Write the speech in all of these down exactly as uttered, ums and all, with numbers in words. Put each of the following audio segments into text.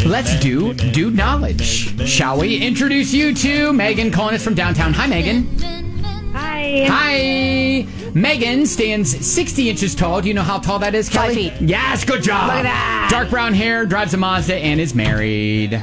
let's do Dude Knowledge. Shall we introduce you to Megan calling us from downtown? Hi, Megan. Hi. Hi. Megan stands sixty inches tall. Do you know how tall that is, Kelly? Five feet. Yes, good job. Look at that. Dark brown hair, drives a Mazda, and is married.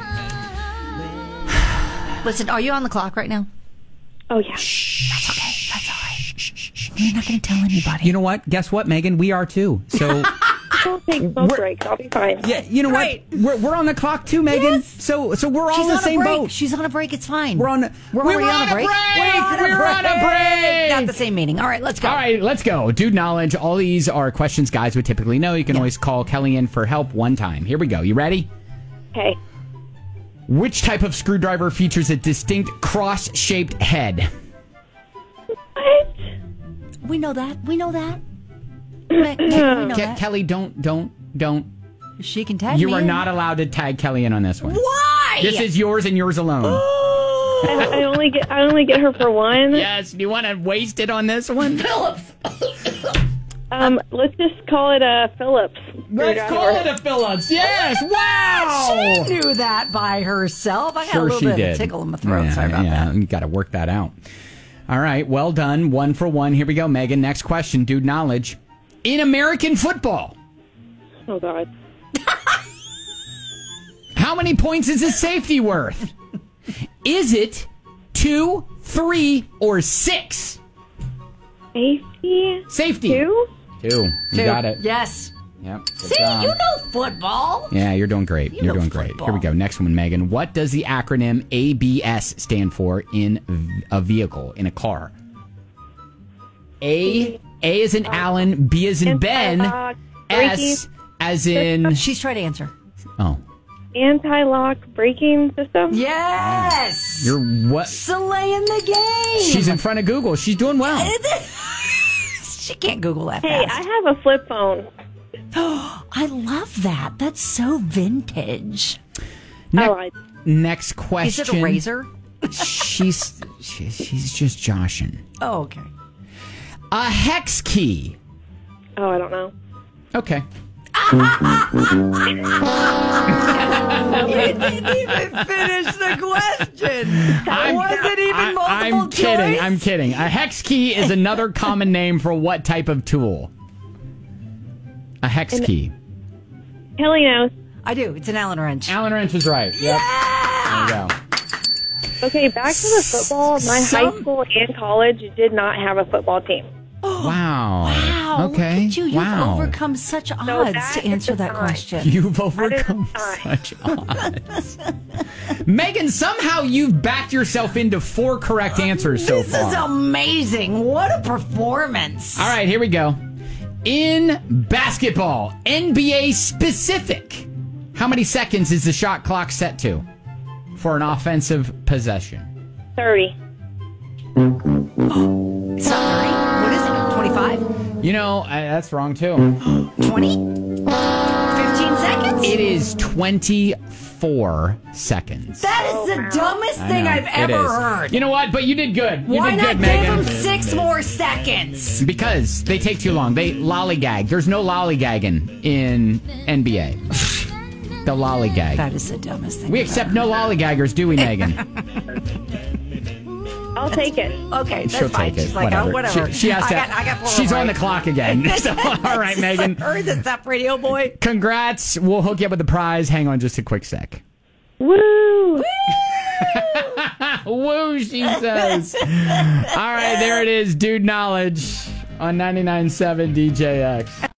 Listen, are you on the clock right now? Oh, yeah. That's okay. That's all right. You're not going to tell anybody. You know what? Guess what, Megan? We are too. So, I'll take both breaks. I'll be fine. yeah, you know Right. what? We're, we're on the clock too, Megan. Yes. So, so we're all She's in the on same a break. boat. She's on a break. It's fine. We're on. A, We're we already were on a break. We're on a break. We're on a break. Not the same meaning. All right, let's go. All right, let's go. Dude Knowledge. All these are questions guys would typically know. You can Yeah. always call Kelly in for help one time. Here we go. You ready? Okay. Which type of screwdriver features a distinct cross-shaped head? What? We know that. We know that. Me- Megan, we know Ke- that. Kelly, don't, don't, don't. She can tag You me are in. not allowed to tag Kelly in on this one. Why? This is yours and yours alone. I, I only get I only get her for one. Yes. Do you want to waste it on this one? Phillips. Um, let's just call it a Phillips. Let's call it a Phillips. Yes. Wow. She knew that by herself. I got a Sure, little she bit did. of a tickle in my throat. Yeah, Sorry about yeah, that. You got to work that out. All right. Well done. One for one. Here we go, Megan. Next question. Dude Knowledge. In American football, Oh God. how many points is a safety worth? Is it two, three, or six? Safety. Safety. Two. Two. You Two. got it. Yes. Yep. Good See, job. you know football. Yeah, you're doing great. You You're know doing great. football. Here we go. Next one, Megan. What does the acronym A B S stand for in v- a vehicle, in a car? A A is in Alan, B is in Ben, Anti-lock, S as in She's trying to answer. oh, Anti-lock braking system. Yes. you're what? Slaying the game. She's in front of Google. She's doing well. She can't Google that Hey, I fast. have a flip phone. I love that. That's so vintage. Ne- I lied. next Is question. it a razor? She's she, she's just joshing. Oh, okay. A hex key. Oh, I don't know. Okay. You didn't even finish the question. Was it even I- multiple I'm choice? kidding. I'm kidding. A hex key is another common name for what type of tool? A hex key. Kelly knows. I do. It's an Allen wrench. Allen wrench is right. Yep. There you go. Okay, back to the football. My Some- high school and college did not have a football team. Wow. Wow. Okay. Look at you. You've wow. overcome such odds that to is answer the that time. question. You've overcome That such odds. Megan, somehow you've backed yourself into four correct answers so This far. is amazing. What a performance. All right, here we go. In basketball, N B A specific, how many seconds is the shot clock set to for an offensive possession? thirty. It's not thirty. What is it? twenty-five? You know, uh, that's wrong too. twenty? fifteen seconds? It is twenty-four seconds. That is the dumbest I thing know, I've it ever is. heard. You know what? But you did good. You Why did not good, give Megan. him six more seconds? Because they take too long. They lollygag. There's no lollygagging in N B A. The lollygag. That is the dumbest thing. We I've accept no lollygaggers, do we, Megan? I'll take it. Okay, that's She'll fine. take it. She's like, oh, whatever. She, she has I to. got, I got four she's more on the right. clock again. So, all right, Megan. Heard this up, radio boy. Congrats. We'll hook you up with the prize. Hang on just a quick sec. Woo! Woo, she says. All right, there it is. Dude Knowledge on ninety-nine point seven D J X.